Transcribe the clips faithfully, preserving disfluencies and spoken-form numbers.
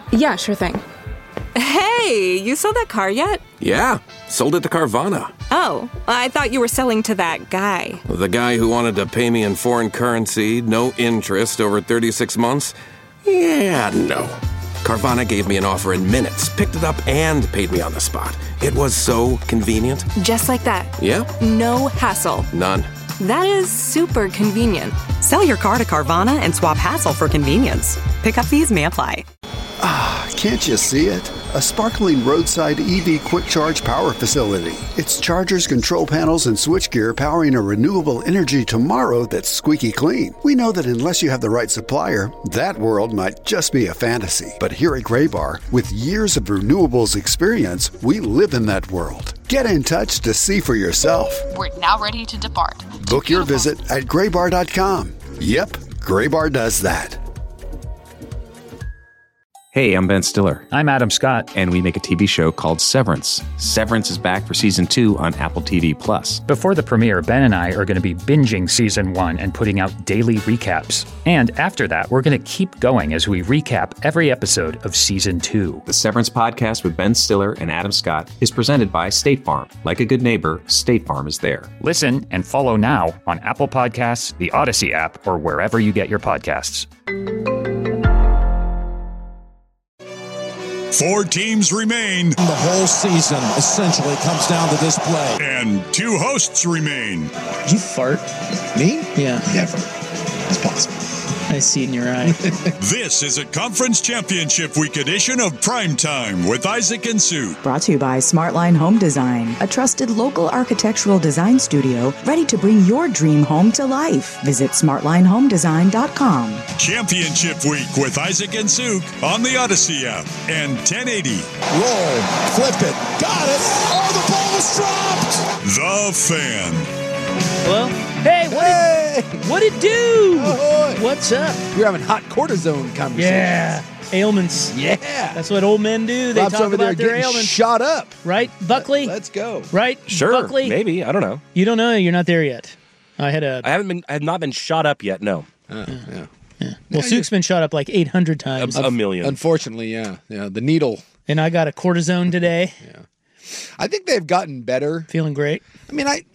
Yeah, sure thing. Hey, you sold that car yet? Yeah, sold it to Carvana. Oh, I thought you were selling to that guy. The guy who wanted to pay me in foreign currency, no interest, over thirty-six months? Yeah, no. Carvana gave me an offer in minutes, picked it up, and paid me on the spot. It was so convenient. Just like that. Yep. No hassle. None. That is super convenient. Sell your car to Carvana and swap hassle for convenience. Pickup fees may apply. Ah, can't you see it? A sparkling roadside E V quick charge power facility. It's chargers, control panels, and switchgear powering a renewable energy tomorrow that's squeaky clean. We know that unless you have the right supplier, that world might just be a fantasy. But here at Graybar, with years of renewables experience, we live in that world. Get in touch to see for yourself. We're now ready to depart. Book your visit at graybar dot com. Yep, Graybar does that. Hey, I'm Ben Stiller. I'm Adam Scott. And we make a T V show called Severance. Severance is back for season two on Apple T V Plus. Before the premiere, Ben and I are going to be binging season one and putting out daily recaps. And after that, we're going to keep going as we recap every episode of season two. The Severance podcast with Ben Stiller and Adam Scott is presented by State Farm. Like a good neighbor, State Farm is there. Listen and follow now on Apple Podcasts, the Odyssey app, or wherever you get your podcasts. Four teams remain. The whole season essentially comes down to this play. And two hosts remain. Did you fart? Me? Yeah. Never. It's possible. I see it in your eye. This is a Conference Championship Week edition of Primetime with Isaac and Sue. Brought to you by Smartline Home Design, a trusted local architectural design studio ready to bring your dream home to life. Visit smartline home design dot com. Championship Week with Isaac and Sue on the Odyssey app and ten eighty. Roll, flip it, got it. Oh, the ball was dropped. The Fan. Hello? Hey, what hey. it, what it do? Ahoy. What's up? You're having hot cortisone conversations. Yeah. Ailments. Yeah. That's what old men do. They Bob's talk over about there their getting ailments. Shot up. Right, Buckley? Let's go. Right? Sure. Buckley? Maybe. I don't know. You don't know? You're not there yet. I had a... I haven't been, I have not been shot up yet, no. Uh, yeah. yeah. yeah. Well, Sook's been shot up like eight hundred times. A, a million. Unfortunately, yeah. Yeah. The needle. And I got a cortisone today. Yeah. I think they've gotten better. Feeling great. I mean, I...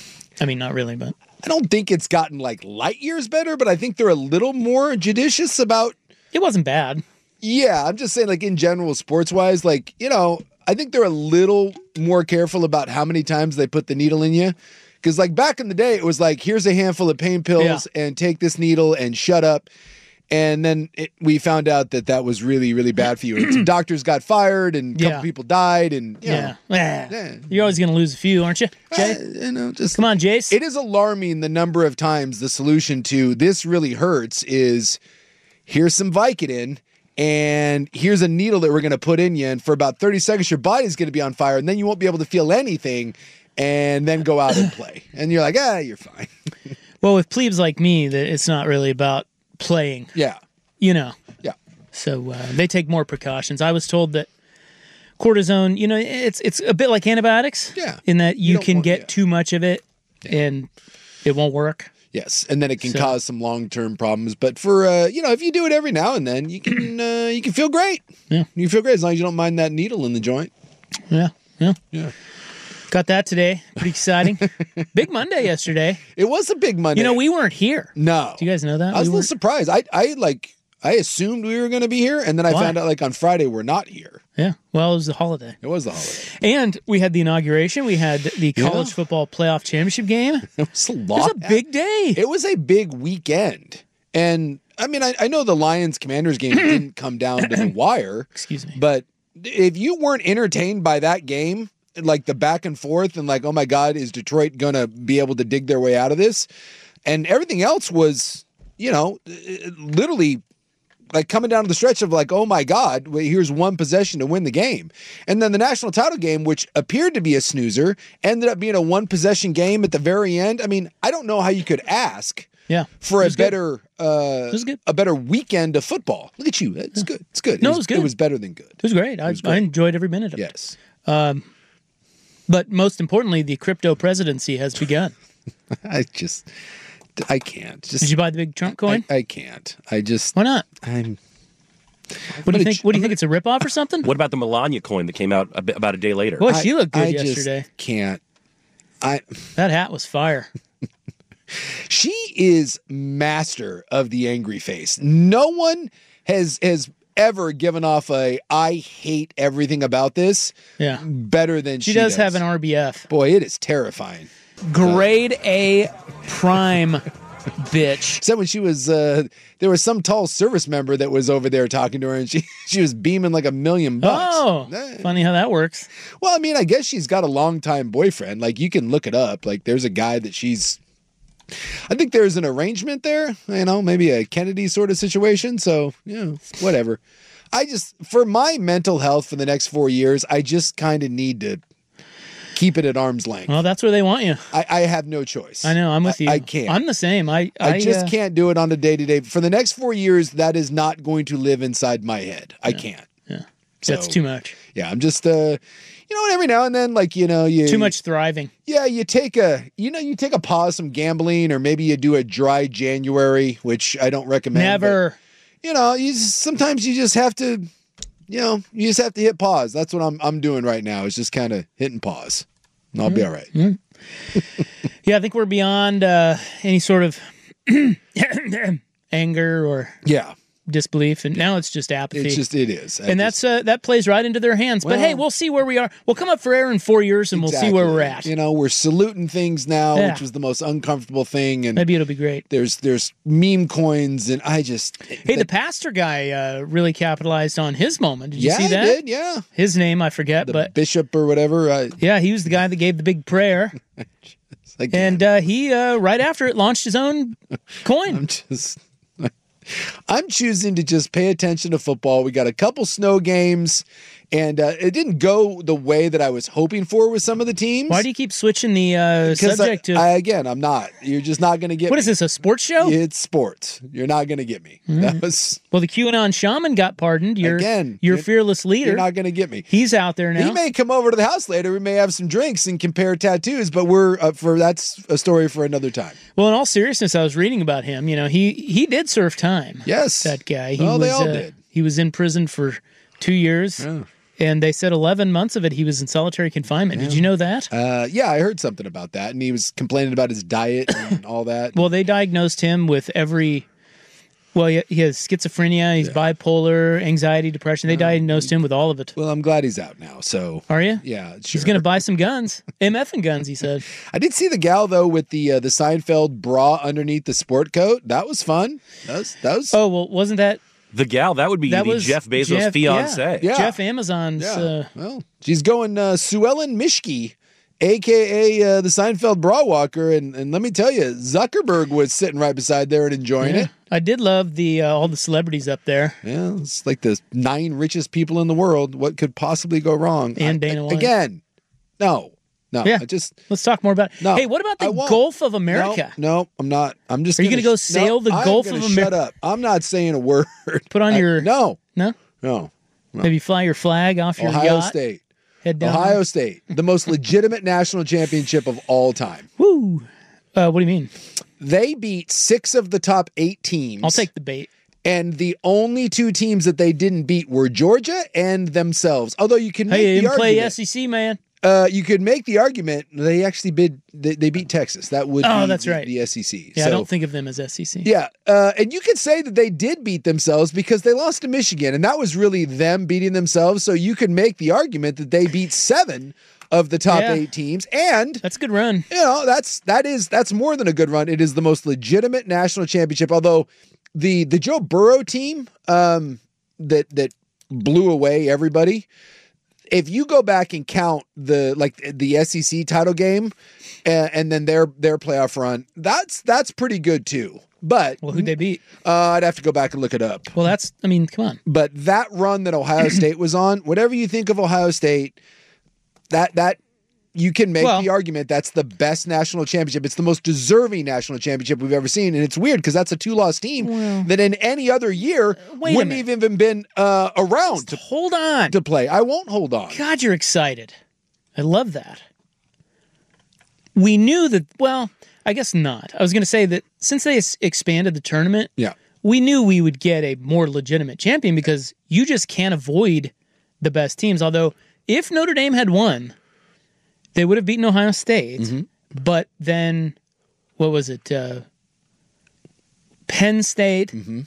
I mean, not really, but... I don't think it's gotten like light years better, but I think they're a little more judicious about. It wasn't bad. Yeah, I'm just saying, like in general, sports wise, like, you know, I think they're a little more careful about how many times they put the needle in you. Because like back in the day, it was like, here's a handful of pain pills yeah. and take this needle and shut up. And then it, we found out that that was really, really bad for you. And some doctors got fired and a couple yeah. people died. And you yeah. know, yeah. You're always going to lose a few, aren't you, Jay? Uh, you know, just Come on, Jace. It is alarming the number of times the solution to this really hurts is here's some Vicodin and here's a needle that we're going to put in you. And for about thirty seconds, your body's going to be on fire. And then you won't be able to feel anything and then go out and play. And you're like, ah, you're fine. Well, with plebes like me, that it's not really about playing. Yeah. You know. Yeah. So uh, they take more precautions. I was told that cortisone, you know, it's it's a bit like antibiotics. Yeah. In that you, You can want, get yeah. too much of it yeah. and it won't work. Yes, and then it can So- cause some long-term problems. But for uh, you know, if you do it every now and then, you can uh, you can feel great. Yeah. You feel great as long as you don't mind that needle in the joint. Yeah. Yeah. Yeah. Got that today. Pretty exciting. Big Monday yesterday. It was a big Monday. You know, we weren't here. No. Do you guys know that? I was We a little weren't- surprised. I I like I assumed we were going to be here, and then I Why? found out like on Friday we're not here. Yeah. Well, it was the holiday. It was the holiday. And we had the inauguration. We had the Yeah. college football playoff championship game. It was a It lot. was a big day. It was a big weekend, and I mean, I, I know the Lions Commanders game didn't come down to the wire. Excuse me. But if you weren't entertained by that game, like the back and forth, and like, oh my God, is Detroit gonna be able to dig their way out of this? And everything else was, you know, literally like coming down to the stretch of like, oh my God, well, here's one possession to win the game. And then the national title game, which appeared to be a snoozer, ended up being a one possession game at the very end. I mean, I don't know how you could ask Yeah. for It a was good. better uh, It was good. a better weekend of football. Look at you. It's good. It's good. No, it was good. It was better than good. It was great. I, was great. I enjoyed every minute of Yes. it. Um, but most importantly, the crypto presidency has begun. I just, I can't. Just, Did you buy the big Trump coin? I, I can't. I just, Why not? I'm, What do you think? What do you think? It's a ripoff or something? What about the Melania coin that came out a bit, about a day later? Boy, she looked good I yesterday. Just can't. I that hat was fire. She is master of the angry face. No one has has ever given off a I hate everything about this. Yeah, better than she, she does, does have an R B F. Boy, it is terrifying. Grade A prime bitch. Except when she was, uh, there was some tall service member that was over there talking to her, and she she was beaming like a million bucks. Oh, eh. Funny how that works. Well, I mean, I guess she's got a longtime boyfriend. Like, you can look it up. Like, there's a guy that she's. I think there's an arrangement there, you know, maybe a Kennedy sort of situation. So, you know, whatever. I just, for my mental health for the next four years, I just kind of need to keep it at arm's length. Well, that's where they want you. I, I have no choice. I know. I'm with you. I, I can't. I'm the same. I I, I just uh, can't do it on a day to day. For the next four years, that is not going to live inside my head. I yeah. can't. Yeah. So, That's too much. Yeah. I'm just, uh, you know, every now and then, like, you know, you too much thriving. Yeah, you take a, you know, you take a pause from gambling, or maybe you do a dry January, which I don't recommend. Never. But, you know, you just, sometimes you just have to, you know, you just have to hit pause. That's what I'm I'm doing right now. Is just kind of hitting pause, and I'll mm-hmm. be all right. Mm-hmm. Yeah, I think we're beyond uh, any sort of anger or yeah. disbelief, and now it's just apathy. It's just it is, I and just, that's uh, that plays right into their hands. Well, but hey, we'll see where we are. We'll come up for air in four years, and exactly. we'll see where we're at. You know, we're saluting things now, yeah. which was the most uncomfortable thing, and maybe it'll be great. There's there's meme coins, and I just hey, the, the pastor guy uh, really capitalized on his moment. Did you yeah, see that? He did, yeah, his name I forget, the but bishop or whatever. I, yeah, he was the guy that gave the big prayer. And uh, he, uh, right after it, launched his own coin. I'm just, I'm choosing to just pay attention to football. We got a couple snow games, and uh, it didn't go the way that I was hoping for with some of the teams. Why do you keep switching the uh, subject I, to? I, again, I'm not. You're just not going to get What me. is this, a sports show? It's sports. You're not going to get me. Mm-hmm. That was Well, the QAnon shaman got pardoned. Your, again, your fearless leader. You're not going to get me. He's out there now. He may come over to the house later. We may have some drinks and compare tattoos, but we're up for that's a story for another time. Well, in all seriousness, I was reading about him. You know, he he did serve time. Yes, that guy. He well, was, they all uh, did. He was in prison for two years. Yeah. And they said eleven months of it he was in solitary confinement. Yeah. Did you know that? Uh, yeah, I heard something about that. And he was complaining about his diet and all that. Well, they diagnosed him with every... Well, he has schizophrenia, he's yeah. bipolar, anxiety, depression. They uh, diagnosed him with all of it. Well, I'm glad he's out now. So, are you? Yeah, sure. He's going to buy some guns. M F and guns, he said. I did see the gal, though, with the uh, the Seinfeld bra underneath the sport coat. That was fun. That was... That was... Oh, well, wasn't that... The gal, that would be that the Jeff Bezos' Jeff, fiance. Yeah. Yeah. Jeff Amazon's. Yeah. Uh, well, she's going uh, Sue Ellen Mishke, a k a. Uh, the Seinfeld bra walker. And, and let me tell you, Zuckerberg was sitting right beside there and enjoying yeah. it. I did love the uh, all the celebrities up there. Yeah, it's like the nine richest people in the world. What could possibly go wrong? And Dana I, White. Again, no. No, yeah. I just let's talk more about it. No, hey, what about the Gulf of America? No, no, I'm not. I'm just. Are you going to go sail no, the Gulf of America? America? Shut up! I'm not saying a word. Put on I, your no, no, no, no. Maybe fly your flag off your Ohio yacht. State. Head down. Ohio State, the most legitimate national championship of all time. Woo! Uh, what do you mean? They beat six of the top eight teams. I'll take the bait. And the only two teams that they didn't beat were Georgia and themselves. Although you can make hey, the didn't argument, play S E C, man. Uh, you could make the argument they actually bid. They, they beat Texas. That would oh, be that's the, right. the S E C. Yeah, so, I don't think of them as S E C. Yeah, uh, and you could say that they did beat themselves because they lost to Michigan, and that was really them beating themselves. So you could make the argument that they beat seven of the top yeah. eight teams, and that's a good run. You know, that's that is that's more than a good run. It is the most legitimate national championship. Although the the Joe Burrow team um, that that blew away everybody. If you go back and count the like the S E C title game and, and then their their playoff run, that's that's pretty good too. But well, who'd they beat? Uh, I'd have to go back and look it up. Well, that's I mean, come on. But that run that Ohio State was on, whatever you think of Ohio State, that that you can make well, the argument that's the best national championship. It's the most deserving national championship we've ever seen. And it's weird because that's a two-loss team well, that in any other year wouldn't have even been uh, around. To, hold on. To play. I won't hold on. God, you're excited. I love that. We knew that, well, I guess not. I was going to say that since they expanded the tournament, yeah. we knew we would get a more legitimate champion because you just can't avoid the best teams. Although, if Notre Dame had won, they would have beaten Ohio State. Mm-hmm. But then, what was it? Uh, Penn State. Mm-hmm.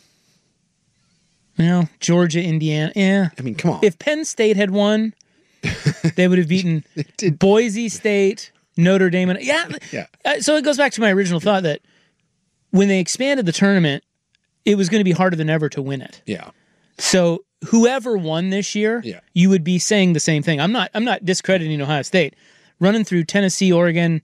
You know, Georgia, Indiana. Yeah. I mean, come on. If Penn State had won, they would have beaten Boise State, Notre Dame. And, yeah. Yeah. Uh, so it goes back to my original thought that when they expanded the tournament, it was going to be harder than ever to win it. Yeah. So whoever won this year, yeah. you would be saying the same thing. I'm not. I'm not discrediting Ohio State. Running through Tennessee, Oregon,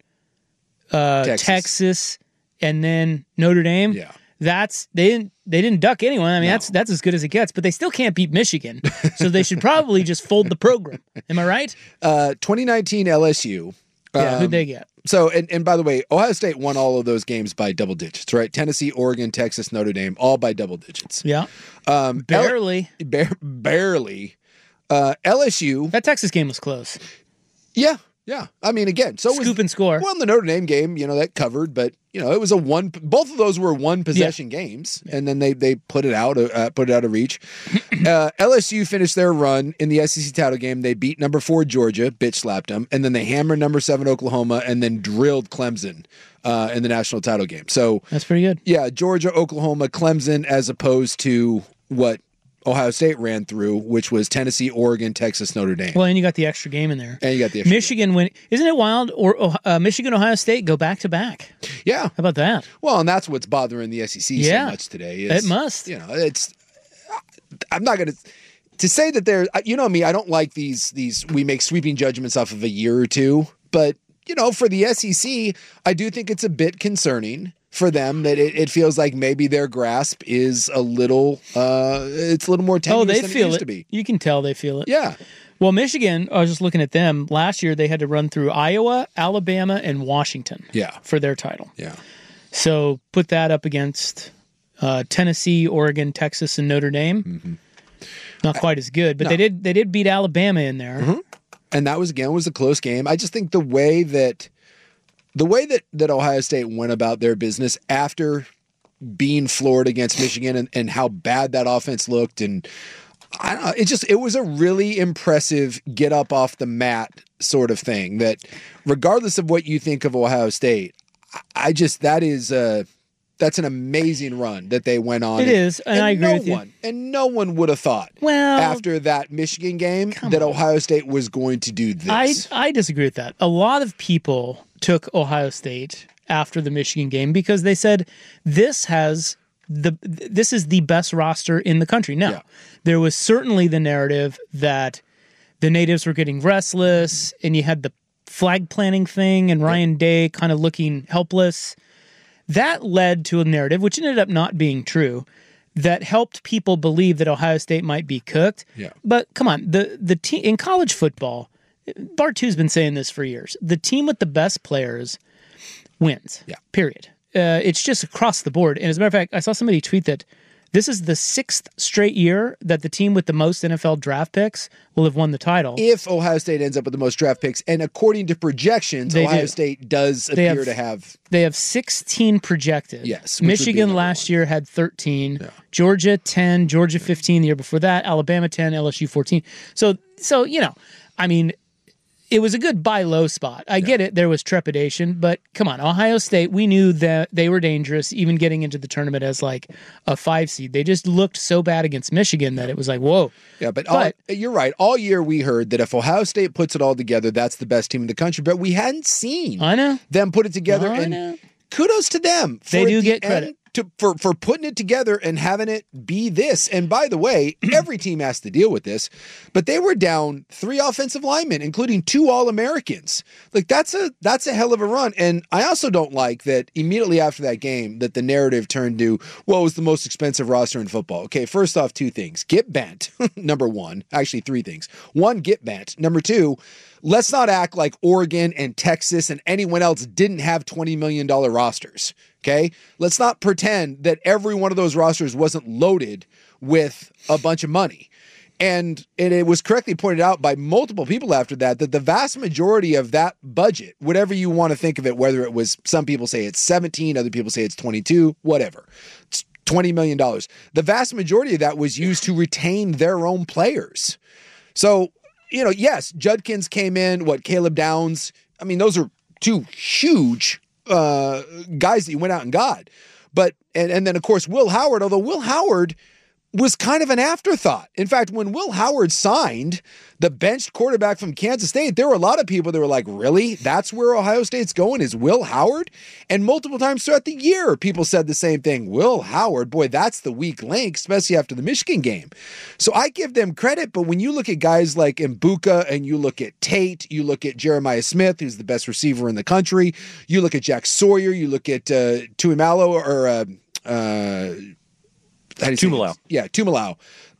uh, Texas. Texas, and then Notre Dame. Yeah. That's they didn't they didn't duck anyone. I mean, no. that's that's as good as it gets. But they still can't beat Michigan, so they should probably just fold the program. Am I right? Uh, twenty nineteen L S U. Yeah, um, who'd they get? So, and, and by the way, Ohio State won all of those games by double digits, right? Tennessee, Oregon, Texas, Notre Dame, all by double digits. Yeah, um, barely, L- bar- barely. Uh, L S U. That Texas game was close. Yeah. Yeah, I mean, again, so scoop was, and score. Well, in the Notre Dame game, you know, that covered, but you know, it was a one. Both of those were one possession yeah. games, yeah. and then they they put it out, uh, put it out of reach. uh, L S U finished their run in the S E C title game. They beat number four Georgia, bitch slapped them, and then they hammered number seven Oklahoma, and then drilled Clemson uh, in the national title game. So that's pretty good. Yeah, Georgia, Oklahoma, Clemson, as opposed to what Ohio State ran through, which was Tennessee, Oregon, Texas, Notre Dame. Well, and you got the extra game in there. And you got the extra Michigan game. win. Isn't it wild? Or uh, Michigan, Ohio State go back to back. Yeah. How about that? Well, and that's what's bothering the S E C yeah. so much today. Is, it must. You know, it's. I'm not going to to say that there. You know me. I don't like these. These we make sweeping judgments off of a year or two, but you know, for the S E C, I do think it's a bit concerning for them that it, it feels like maybe their grasp is a little uh it's a little more tenuous oh, they than feel it used it. to be. You can tell they feel it. Yeah. Well, Michigan, I was just looking at them. Last year they had to run through Iowa, Alabama, and Washington yeah. for their title. Yeah. So put that up against uh, Tennessee, Oregon, Texas, and Notre Dame. Mm-hmm. Not quite as good, but no. they did they did beat Alabama in there. Mm-hmm. And that was again was a close game. I just think the way that The way that, that Ohio State went about their business after being floored against Michigan and, and how bad that offense looked, and I don't know, it just it was a really impressive get up off the mat sort of thing. That regardless of what you think of Ohio State, I just that is a that's an amazing run that they went on. It and, is, and, and I agree no with you. One, and no one would have thought well, after that Michigan game that on. Ohio State was going to do this. I I disagree with that. A lot of people took Ohio State after the Michigan game because they said this has the this is the best roster in the country. Now, yeah. there was certainly the narrative that the natives were getting restless, and you had the flag planting thing, and Ryan yeah. Day kind of looking helpless. That led to a narrative, which ended up not being true, that helped people believe that Ohio State might be cooked. Yeah. But come on, the the team in college football. Bart two's been saying this for years. The team with the best players wins. Yeah. Period. Uh, it's just across the board. And as a matter of fact, I saw somebody tweet that this is the sixth straight year that the team with the most N F L draft picks will have won the title. If Ohio State ends up with the most draft picks, and according to projections, they Ohio do. State does they appear have, to have. They have sixteen projected. Yes. Michigan last year had thirteen. Yeah. Georgia ten. Georgia fifteen the year before that. Alabama ten. L S U fourteen. So, so you know, I mean, it was a good buy low spot. I yeah. get it. There was trepidation, but come on, Ohio State, we knew that they were dangerous, even getting into the tournament as like a five seed. They just looked so bad against Michigan that it was like, whoa. Yeah, but, but all, you're right. All year we heard that if Ohio State puts it all together, that's the best team in the country, but we hadn't seen I know. them put it together. I and know. Kudos to them. They do get credit. To, for, for putting it together and having it be this. And by the way, every team has to deal with this, but they were down three offensive linemen, including two All-Americans. Like that's a that's a hell of a run. And I also don't like that immediately after that game that the narrative turned to, well, it was the most expensive roster in football. Okay, first off, two things. Get bent, number one. Actually, three things. One, get bent. Number two, let's not act like Oregon and Texas and anyone else didn't have twenty million dollars rosters. Okay, let's not pretend that every one of those rosters wasn't loaded with a bunch of money. And, and it was correctly pointed out by multiple people after that, that the vast majority of that budget, whatever you want to think of it, whether it was, some people say it's seventeen, other people say it's twenty-two, whatever. It's twenty million dollars. The vast majority of that was used to retain their own players. So, you know, yes, Judkins came in, what, Caleb Downs. I mean, those are two huge uh, guys that you went out and got. But, and, and then, of course, Will Howard, although Will Howard was kind of an afterthought. In fact, when Will Howard signed, the benched quarterback from Kansas State, there were a lot of people that were like, really? That's where Ohio State's going, is Will Howard? And multiple times throughout the year, people said the same thing. Will Howard, boy, that's the weak link, especially after the Michigan game. So I give them credit, but when you look at guys like Mbuka and you look at Tate, you look at Jeremiah Smith, who's the best receiver in the country, you look at Jack Sawyer, you look at uh, Tuimalo or uh, uh, Tumalau. Yeah, Tumalau.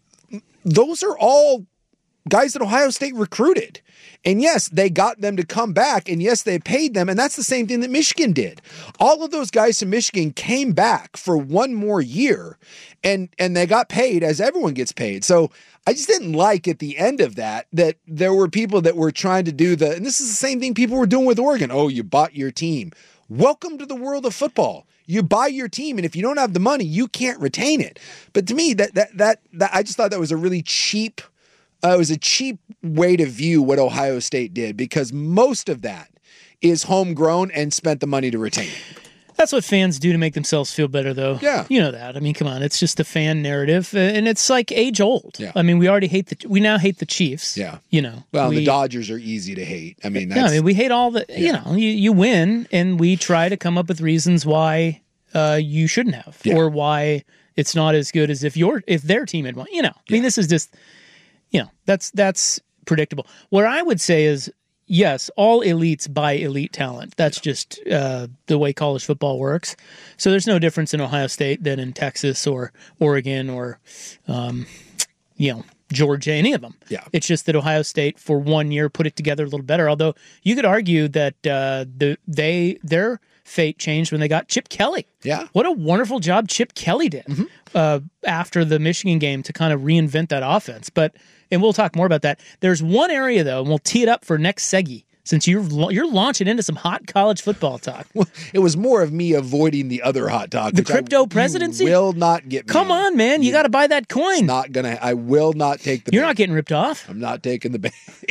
Those are all guys that Ohio State recruited. And yes, they got them to come back, and yes, they paid them, and that's the same thing that Michigan did. All of those guys from Michigan came back for one more year, and, and they got paid as everyone gets paid. So I just didn't like at the end of that, that there were people that were trying to do the, and this is the same thing people were doing with Oregon. Oh, you bought your team. Welcome to the world of football. You buy your team, and if you don't have the money, you can't retain it. But to me, that that that, that I just thought that was a really cheap, uh, it was a cheap way to view what Ohio State did, because most of that is homegrown and spent the money to retain it. That's what fans do to make themselves feel better, though. Yeah. You know that. I mean, come on. It's just a fan narrative, uh, and it's like age old. Yeah. I mean, we already hate the, we now hate the Chiefs. Yeah. You know. Well, we, the Dodgers are easy to hate. I mean, that's... Yeah, I mean, we hate all the, you know, you, you win, and we try to come up with reasons why uh, you shouldn't have, yeah. or why it's not as good as if your, if their team had won. You know, I mean, yeah. this is just, you know, that's, that's predictable. What I would say is, yes, all elites buy elite talent. That's just uh, the way college football works. So there's no difference in Ohio State than in Texas or Oregon or, um, you know, Georgia, any of them. Yeah. It's just that Ohio State for one year put it together a little better. Although you could argue that uh, the they their fate changed when they got Chip Kelly. Yeah. What a wonderful job Chip Kelly did mm-hmm. uh, after the Michigan game to kind of reinvent that offense. But and we'll talk more about that. There's one area, though, and we'll tee it up for next Seggy, since you're you're launching into some hot college football talk. Well, it was more of me avoiding the other hot talk. The crypto I, presidency? Will not get me. Come on, man. You, you got to buy that coin. It's not going to. I will not take the You're bait. not getting ripped off. I'm not taking the bait.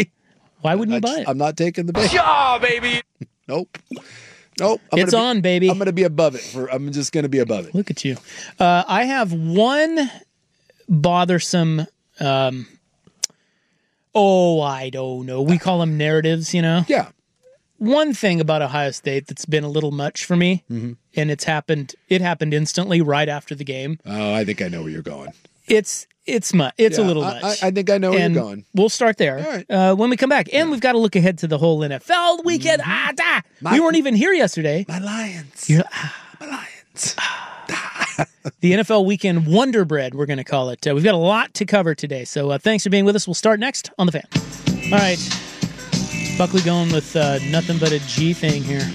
Why wouldn't you buy just, it? I'm not taking the bait. Yeah, baby. Nope. Nope. I'm it's be, on, baby. I'm going to be above it. For I'm just going to be above it. Look at you. Uh, I have one bothersome... Um, Oh, I don't know. We call them narratives, you know? Yeah. One thing about Ohio State that's been a little much for me, mm-hmm. and it's happened, it happened instantly right after the game. Oh, I think I know where you're going. It's it's much. It's yeah, a little I, much. I, I think I know where and you're going. We'll start there right. uh, when we come back. And yeah. we've got to look ahead to the whole N F L weekend. Mm-hmm. Ah, da. My, we weren't even here yesterday. My Lions. You're, ah. My Lions. The N F L weekend Wonder Bread, we're going to call it. Uh, we've got a lot to cover today. So uh, thanks for being with us. We'll start next on The Fan. All right. Buckley going with uh, nothing but a G thing here.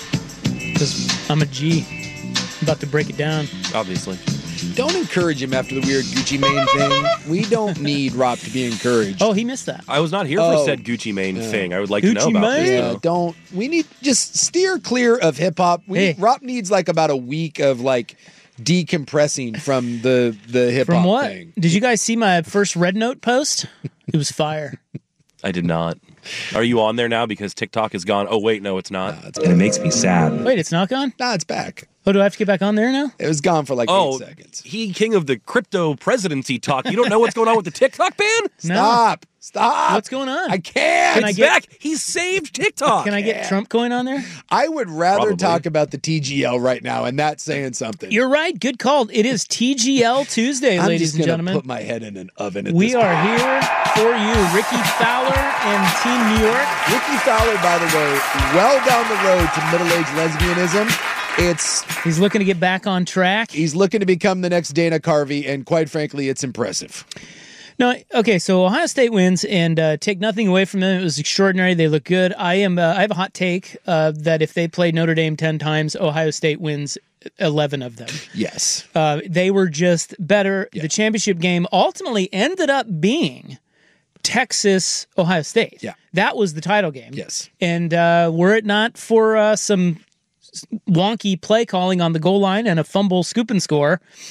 Because I'm a G. I'm about to break it down. Obviously. Don't encourage him after the weird Gucci Mane thing. We don't need Rob to be encouraged. Oh, he missed that. I was not here oh. for said Gucci Mane yeah. thing. I would like Gucci to know about Mane? this. Yeah, don't. We need just steer clear of hip hop. We hey. Rob needs like about a week of like decompressing from the the hip hop From what? thing. Did you guys see my first Red Note post? It was fire. I did not. Are you on there now because TikTok is gone? Oh, wait, no, it's not. Nah, it's and it makes me sad. Wait, it's not gone? Nah, it's back. Oh, do I have to get back on there now? It was gone for like oh, eight seconds. He king of the crypto presidency talk. You don't know what's going on with the TikTok ban? No. Stop. Stop. What's going on? I can't. Can I it's get, back. He saved TikTok. Can I get Trump going on there? I would rather Probably. talk about the T G L right now, and that's saying something. You're right. Good call. It is T G L Tuesday, I'm ladies just and gonna gentlemen. put my head in an oven. At we this are point. here for you, Ricky Fowler and Team New York. Ricky Fowler, by the way, well down the road to middle-aged lesbianism. It's he's looking to get back on track. He's looking to become the next Dana Carvey, and quite frankly, it's impressive. No, okay. So Ohio State wins, and uh, take nothing away from them. It was extraordinary. They look good. I am. Uh, I have a hot take uh, that if they played Notre Dame ten times, Ohio State wins eleven of them. Yes, uh, they were just better. Yeah. The championship game ultimately ended up being Texas Ohio State. Yeah, that was the title game. Yes, and uh, were it not for uh, some wonky play calling on the goal line and a fumble scoop and score,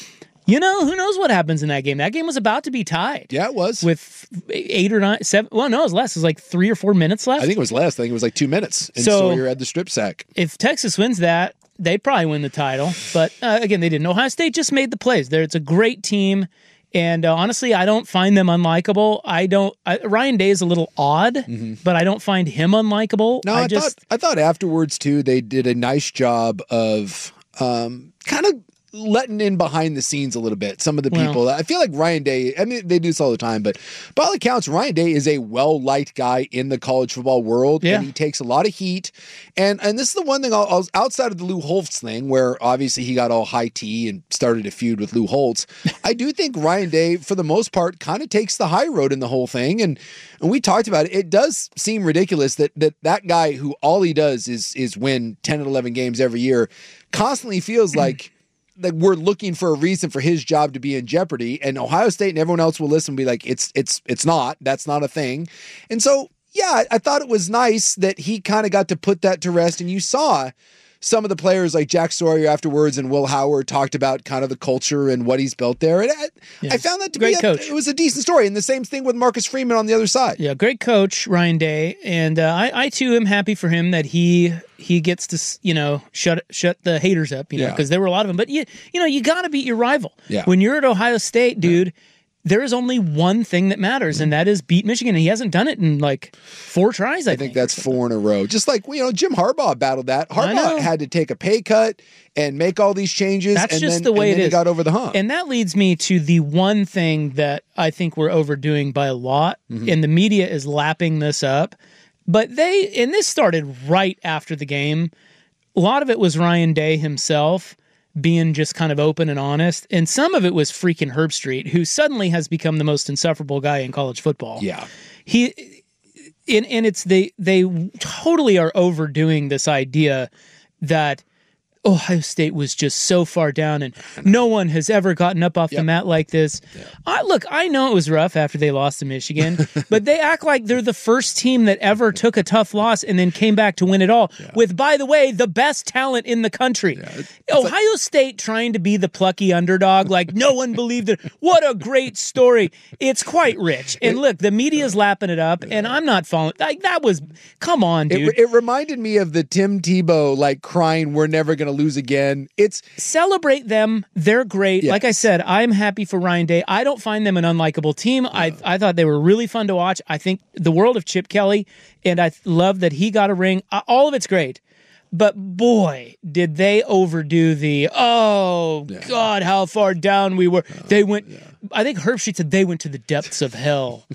You know, who knows what happens in that game? That game was about to be tied. Yeah, it was. With eight or nine, seven. Well, no, it was less. It was like three or four minutes left. I think it was less. I think it was like two minutes. And So- Sawyer had the strip sack. If Texas wins that, they probably win the title. But uh, again, they didn't. Ohio State just made the plays. There, it's a great team. And uh, honestly, I don't find them unlikable. I don't. I, Ryan Day is a little odd, mm-hmm. but I don't find him unlikable. No, I, I, just thought I thought afterwards too they did a nice job of um, kind of letting in behind the scenes a little bit. Some of the Well- people, I feel like Ryan Day. I mean, they do this all the time, but by all accounts, Ryan Day is a well liked guy in the college football world, Yeah. and he takes a lot of heat. And and this is the one thing I'll, I'll, outside of the Lou Holtz thing, where obviously he got all high tea and started a feud with Lou Holtz. I do think Ryan Day, for the most part, kind of takes the high road in the whole thing. And and we talked about it. It does seem ridiculous that that that guy who all he does is is win ten and eleven games every year, constantly feels like. Like we're looking for a reason for his job to be in jeopardy, and Ohio State and everyone else will listen and be like, it's it's it's not. That's not a thing. And so, yeah, I, I thought it was nice that he kind of got to put that to rest. And you saw some of the players like Jack Sawyer afterwards and Will Howard talked about kind of the culture and what he's built there. And I, Yeah. I found that to Great be a, coach. it was a decent story. And the same thing with Marcus Freeman on the other side. Yeah, great coach, Ryan Day, and uh, I, I too am happy for him that he he gets to you know shut shut the haters up, you know, Yeah. because there were a lot of them. But you you know you got to beat your rival. Yeah. When you're at Ohio State, dude. There is only one thing that matters, and that is beat Michigan. And he hasn't done it in like four tries, I, I think that's four in a row. Just like, you know, Jim Harbaugh battled that. I know. Harbaugh had to take a pay cut and make all these changes. That's and just then, the way and then it he is. got over the hump. And that leads me to the one thing that I think we're overdoing by a lot, Mm-hmm. and the media is lapping this up. But they, and this started right after the game. A lot of it was Ryan Day himself being just kind of open and honest. And some of it was freaking Herb Street, who suddenly has become the most insufferable guy in college football. Yeah. He, and, and it's, they, they totally are overdoing this idea that Ohio State was just so far down and no one has ever gotten up off the mat like this. I look, I know it was rough after they lost to Michigan, but they act like they're the first team that ever took a tough loss and then came back to win it all with, by the way, the best talent in the country. Ohio State trying to be the plucky underdog, like no one believed it. What a great story. It's quite rich. And look, the media's lapping it up and I'm not following. Like that was, come on, dude. It, it reminded me of the Tim Tebow, like crying, we're never going to lose again. It's celebrate them. They're great. Yes. Like I said, I'm happy for Ryan Day. I don't find them an unlikable team. I I thought they were really fun to watch. I think the world of Chip Kelly, and I love that he got a ring. Uh, All of it's great. But boy, did they overdo the, oh, Yeah. God, how far down we were. They went, I think Herb Street said they went to the depths of hell.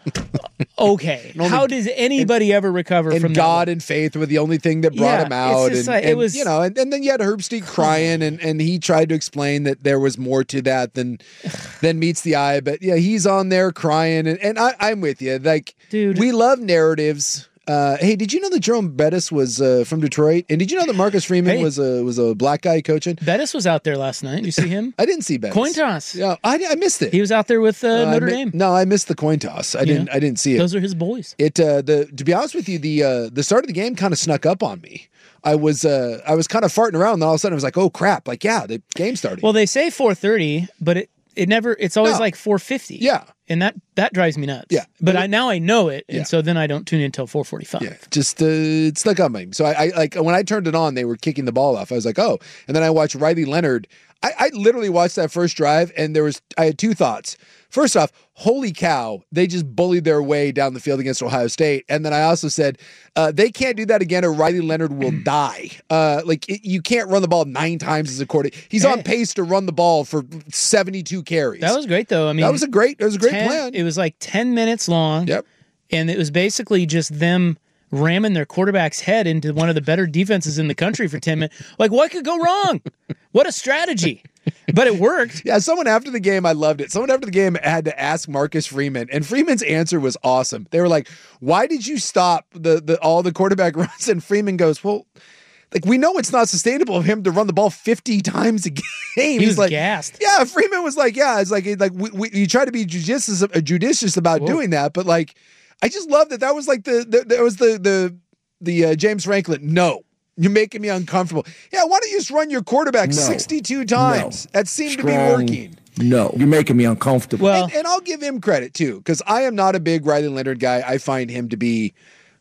Okay. only- How does anybody ever recover and from God that? and faith were the only thing that brought Yeah, him it's out. just And, like- it and, was- you know, and, and then you had Herb Street crying, and, and he tried to explain that there was more to that than than meets the eye. But yeah, he's on there crying, and, and I, I'm with you. Like, Dude. we love narratives. Uh, hey, did you know that Jerome Bettis was uh, from Detroit? And did you know that Marcus Freeman Hey. was a was a black guy coaching? Bettis was out there last night. Did you see him? I didn't see Bettis. Coin toss. Yeah, I, I missed it. He was out there with uh, Uh, I Notre mi- Dame. No, I missed the coin toss. I You didn't. know? I didn't see it. Those are his boys. It uh, the to be honest with you, the uh, the start of the game kind of snuck up on me. I was uh, I was kind of farting around, and all of a sudden I was like, "Oh crap!" Like, yeah, the game started. Well, they say four thirty, but it it never. It's always No. like four fifty. Yeah. and that that drives me nuts. Yeah. but I now I know it, and Yeah. so then I don't tune in until four forty five. Yeah, just uh, it snuck up on me. So I, I like when I turned it on, they were kicking the ball off. I was like, "Oh!" And then I watched Riley Leonard. I, I literally watched that first drive, and there was I had two thoughts. First off, holy cow, they just bullied their way down the field against Ohio State. And then I also said, uh, they can't do that again or Riley Leonard will die. Uh, like, it, you can't run the ball nine times as a quarterback. He's on pace to run the ball for seventy-two carries. That was great, though. I mean, that was a great, it was a great ten, plan. It was like ten minutes long. Yep. And it was basically just them ramming their quarterback's head into one of the better defenses in the country for ten minutes. Like, what could go wrong? What a strategy. But it worked. Yeah, someone after the game, I loved it. Someone after the game had to ask Marcus Freeman, and Freeman's answer was awesome. They were like, why did you stop the, the all the quarterback runs? And Freeman goes, well, like, we know it's not sustainable of him to run the ball fifty times a game. He He's was like, gassed. Yeah, Freeman was like, yeah, it's like, like we, we, you try to be judicious, uh, judicious about Whoa. doing that, but like, I just love that that was like the, the that was the, the, the uh, James Franklin, no. You're making me uncomfortable. Yeah, why don't you just run your quarterback No. sixty-two times? No. That seemed Strong, to be working. no, you're making me uncomfortable. Well, and, and I'll give him credit too, because I am not a big Riley Leonard guy. I find him to be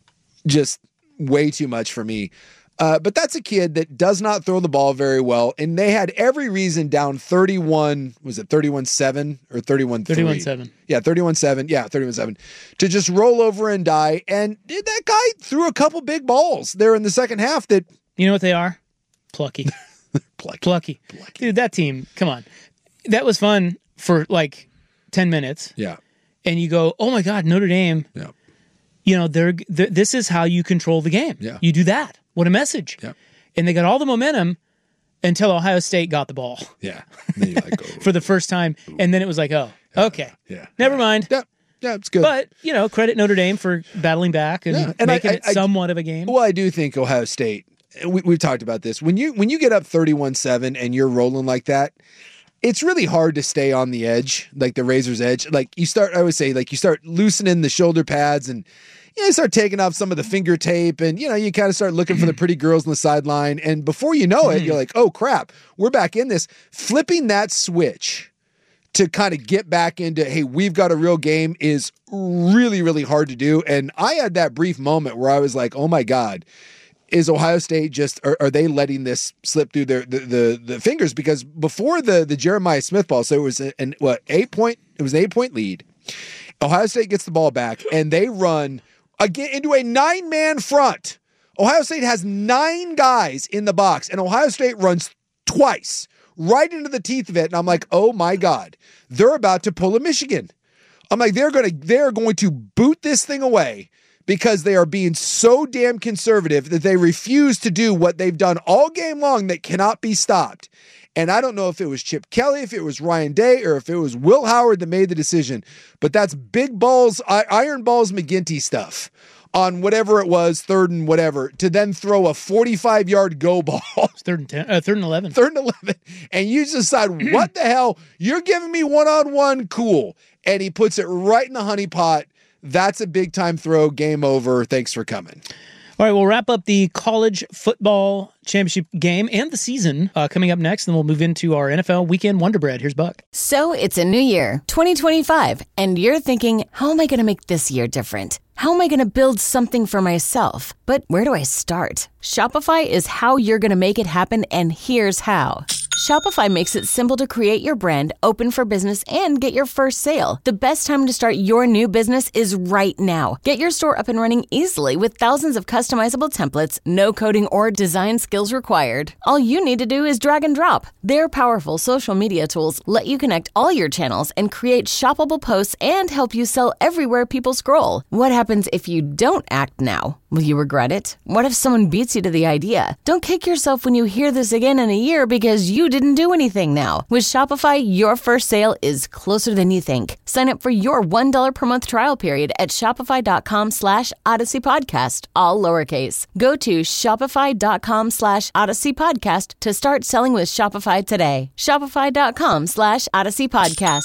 just way too much for me. Uh, but that's a kid that does not throw the ball very well, and they had every reason down thirty-one, was it thirty-one seven or thirty-one three? thirty-one seven. Yeah, thirty-one seven. Yeah, thirty-one seven. To just roll over and die. And dude, that guy threw a couple big balls there in the second half that... You know what they are? Plucky. Plucky. Plucky. Plucky. Dude, that team, come on. That was fun for like ten minutes. Yeah. And you go, oh my God, Notre Dame. Yeah. You know, they're, they're this is how you control the game. Yeah. You do that. What a message. Yeah. And they got all the momentum until Ohio State got the ball. Yeah. Then you like, oh. For the first time. And then it was like, oh, okay. Yeah. Never mind. Yeah. Yeah, it's good. But, you know, credit Notre Dame for battling back and, Yeah. and making I, I, it somewhat of a game. Well, I do think Ohio State, we, we've talked about this. When you when you get up thirty-one seven and you're rolling like that, it's really hard to stay on the edge, like the razor's edge. Like you start, I would say, like you start loosening the shoulder pads and you know, you start taking off some of the finger tape and, you know, you kind of start looking for the pretty girls on the sideline. And before you know it, you're like, oh, crap, we're back in this. Flipping that switch to kind of get back into, hey, we've got a real game is really, really hard to do. And I had that brief moment where I was like, oh, my God, is Ohio State just, are, are they letting this slip through their the, the, the fingers? Because before the, the Jeremiah Smith ball, so it was an, what, eight point, it was an eight point lead. Ohio State gets the ball back and they run again into a nine-man front. Ohio State has nine guys in the box, and Ohio State runs twice right into the teeth of it. And I'm like, oh my God, they're about to pull a Michigan. I'm like, they're gonna they're going to boot this thing away because they are being so damn conservative that they refuse to do what they've done all game long that cannot be stopped. And I don't know if it was Chip Kelly, if it was Ryan Day, or if it was Will Howard that made the decision, but that's big balls, iron balls McGinty stuff on whatever it was, third and whatever, to then throw a forty-five-yard go ball. Third and ten, uh, third and eleven. Third and eleven. And you decide, what the hell? You're giving me one-on-one? Cool. And he puts it right in the honey pot. That's a big-time throw. Game over. Thanks for coming. All right, we'll wrap up the college football championship game and the season uh, coming up next, and then we'll move into our N F L weekend Wonder Bread. Here's Buck. So it's a new year, twenty twenty-five, and you're thinking, how am I going to make this year different? How am I going to build something for myself? But where do I start? Shopify is how you're going to make it happen, and here's how. Shopify makes it simple to create your brand, open for business, and get your first sale. The best time to start your new business is right now. Get your store up and running easily with thousands of customizable templates, no coding or design skills required. All you need to do is drag and drop. Their powerful social media tools let you connect all your channels and create shoppable posts and help you sell everywhere people scroll. What happens if you don't act now? Will you regret it? What if someone beats you to the idea? Don't kick yourself when you hear this again in a year because you didn't do anything now. With Shopify, your first sale is closer than you think. Sign up for your one dollar per month trial period at shopify.com slash Odyssey Podcast, all lowercase. Go to shopify.com slash Odyssey Podcast to start selling with Shopify today. Shopify.com slash Odyssey Podcast.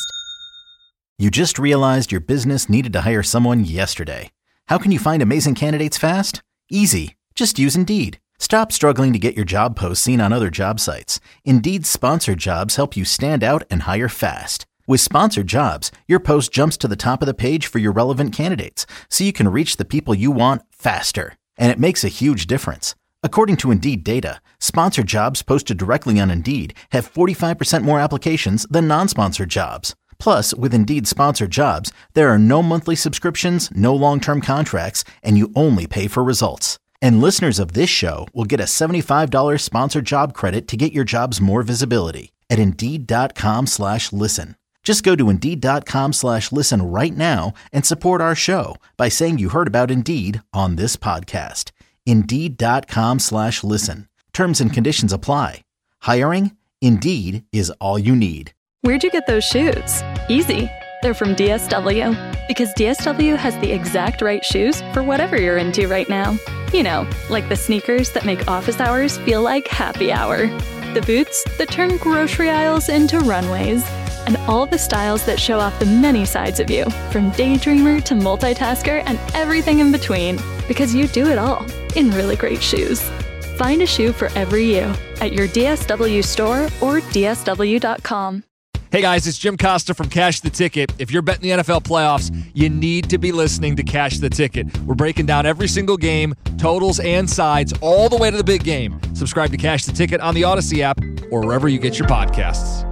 You just realized your business needed to hire someone yesterday. How can you find amazing candidates fast? Easy. Just use Indeed. Stop struggling to get your job posts seen on other job sites. Indeed's sponsored jobs help you stand out and hire fast. With sponsored jobs, your post jumps to the top of the page for your relevant candidates, so you can reach the people you want faster. And it makes a huge difference. According to Indeed data, sponsored jobs posted directly on Indeed have forty-five percent more applications than non-sponsored jobs. Plus, with Indeed sponsored jobs, there are no monthly subscriptions, no long-term contracts, and you only pay for results. And listeners of this show will get a seventy-five dollars sponsored job credit to get your jobs more visibility at Indeed.com slash listen. Just go to Indeed.com slash listen right now and support our show by saying you heard about Indeed on this podcast. Indeed.com slash listen. Terms and conditions apply. Hiring? Indeed is all you need. Where'd you get those shoes? Easy. They're from D S W. Because D S W has the exact right shoes for whatever you're into right now. You know, like the sneakers that make office hours feel like happy hour. The boots that turn grocery aisles into runways. And all the styles that show off the many sides of you, from daydreamer to multitasker and everything in between. Because you do it all in really great shoes. Find a shoe for every you at your D S W store or D S W dot com. Hey guys, it's Jim Costa from Cash the Ticket. If you're betting the N F L playoffs, you need to be listening to Cash the Ticket. We're breaking down every single game, totals and sides, all the way to the big game. Subscribe to Cash the Ticket on the Odyssey app or wherever you get your podcasts.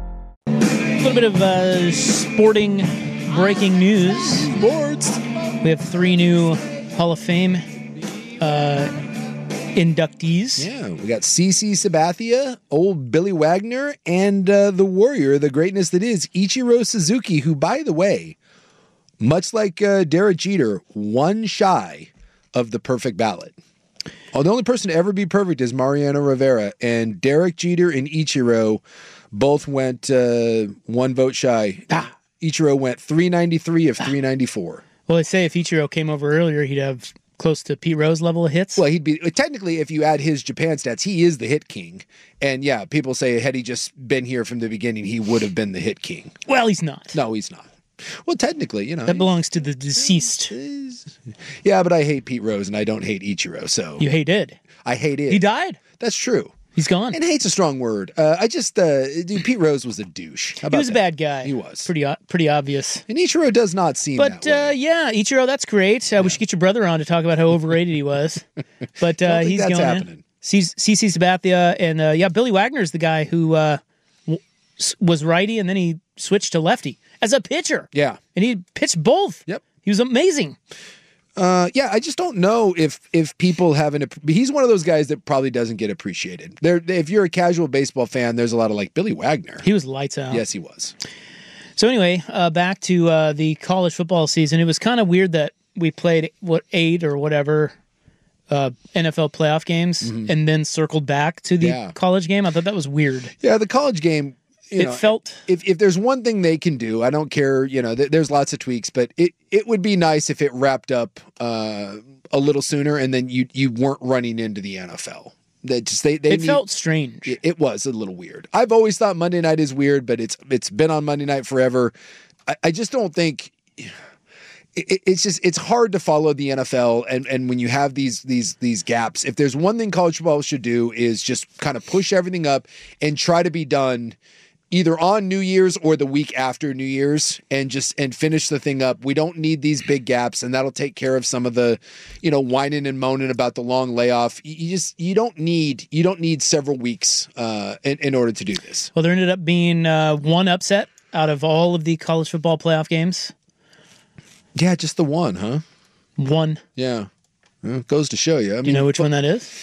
A little bit of uh, sporting breaking news. Sports. We have three new Hall of Fame uh, inductees. Yeah, we got CeCe Sabathia, old Billy Wagner, and uh, the warrior, the greatness that is Ichiro Suzuki, who, by the way, much like uh, Derek Jeter, one shy of the perfect ballot. Oh, the only person to ever be perfect is Mariano Rivera, and Derek Jeter and Ichiro both went uh, one vote shy. Ah, Ichiro went three ninety-three of three ninety-four. Well, they say if Ichiro came over earlier, he'd have close to Pete Rose level of hits. Well, he'd be technically, if you add his Japan stats, he is the hit king. And yeah, people say had he just been here from the beginning, he would have been the hit king. Well, he's not. No, he's not. Well, technically, you know. That belongs to the deceased. Yeah, but I hate Pete Rose and I don't hate Ichiro, so. You hated. I hate it. He died. That's true. He's gone. And hate's a strong word. Uh, I just, uh, dude, Pete Rose was a douche. How about He was that? a bad guy. He was. Pretty o- pretty obvious. And Ichiro does not seem But that way. uh, yeah, Ichiro, that's great. Uh, yeah. We should get your brother on to talk about how overrated he was. But uh, think he's that's going happening. CeCe Sabathia, and uh, yeah, Billy Wagner's the guy who uh, w- was righty, and then he switched to lefty as a pitcher. Yeah. And he pitched both. Yep. He was amazing. Uh, yeah, I just don't know if if people haven't. He's one of those guys that probably doesn't get appreciated. There, if you're a casual baseball fan, there's a lot of like Billy Wagner. He was lights out. Yes, he was. So anyway, uh, back to uh, the college football season. It was kind of weird that we played what eight or whatever uh, N F L playoff games Mhm. and then circled back to the Yeah. college game. I thought that was weird. Yeah, the college game. You It know, felt- if if there's one thing they can do, I don't care. You know, th- there's lots of tweaks, but it it would be nice if it wrapped up uh, a little sooner, and then you you weren't running into the N F L. That just they they It need- felt strange. It, it was a little weird. I've always thought Monday night is weird, but it's it's been on Monday night forever. I, I just don't think. It, it's just it's hard to follow the N F L, and, and when you have these these these gaps, if there's one thing college football should do is just kind of push everything up and try to be done either on New Year's or the week after New Year's, and just and finish the thing up. We don't need these big gaps, and that'll take care of some of the, you know, whining and moaning about the long layoff. You you just you don't need you don't need several weeks uh, in, in order to do this. Well, there ended up being uh, one upset out of all of the college football playoff games. Yeah, just the one, huh? One. Yeah, well, it goes to show you. I mean, Do you know which one that is?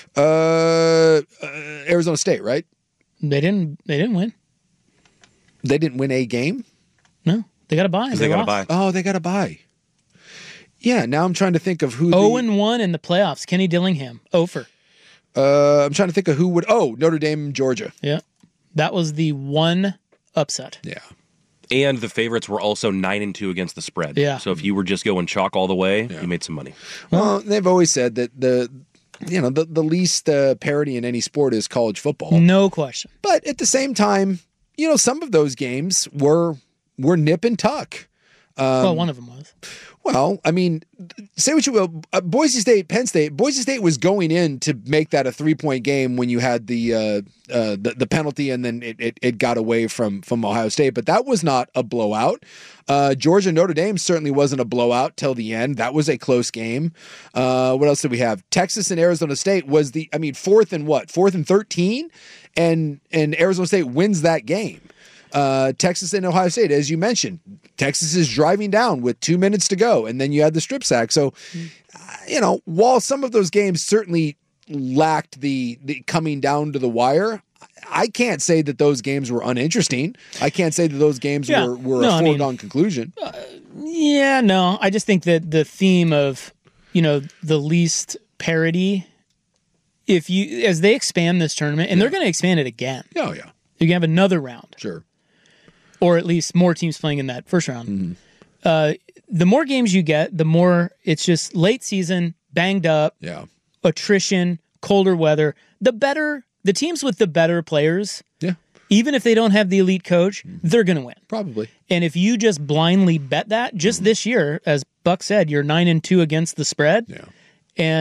Uh, uh, Arizona State, right? They didn't. They didn't win. They didn't win a game? No, they got a bye. They got a lost. bye. Oh, they got a bye. Yeah, now I'm trying to think of who. Oh the, and one in the playoffs. Kenny Dillingham. Ofer. uh, I'm trying to think of who would. Oh, Notre Dame, Georgia. Yeah, that was the one upset. Yeah. And the favorites were also nine and two against the spread. Yeah. So if you were just going chalk all the way, you made some money. Well, they've always said that the, you know, the the least uh, parity in any sport is college football. No question. But at the same time, you know, some of those games were were nip and tuck. Um, Well, one of them was. Well, I mean, say what you will. Uh, Boise State, Penn State. Boise State was going in to make that a three-point game when you had the uh, uh, the, the penalty, and then it, it, it got away from from Ohio State. But that was not a blowout. Uh, Georgia Notre Dame certainly wasn't a blowout till the end. That was a close game. Uh, what else did we have? Texas and Arizona State was the. I mean, fourth and what? Fourth and thirteen, and and Arizona State wins that game. Uh, Texas and Ohio State, as you mentioned, Texas is driving down with two minutes to go, and then you had the strip sack. So, uh, you know, while some of those games certainly lacked the, the coming down to the wire, I can't say that those games were uninteresting. I can't say that those games Yeah. were, were No, a I mean- foregone conclusion. Yeah, no. I just think that the theme of, you know, the least parity, if you, as they expand this tournament, and they're going to expand it again. Oh, yeah. You can have another round. Sure. Or at least more teams playing in that first round. Mm-hmm. Uh, the more games you get, the more it's just late season, banged up, Yeah. attrition, colder weather. The better, the teams with the better players, Yeah. even if they don't have the elite coach, they're going to win. Probably. And if you just blindly bet that, just this year, as Buck said, you're nine and two against the spread. Yeah. And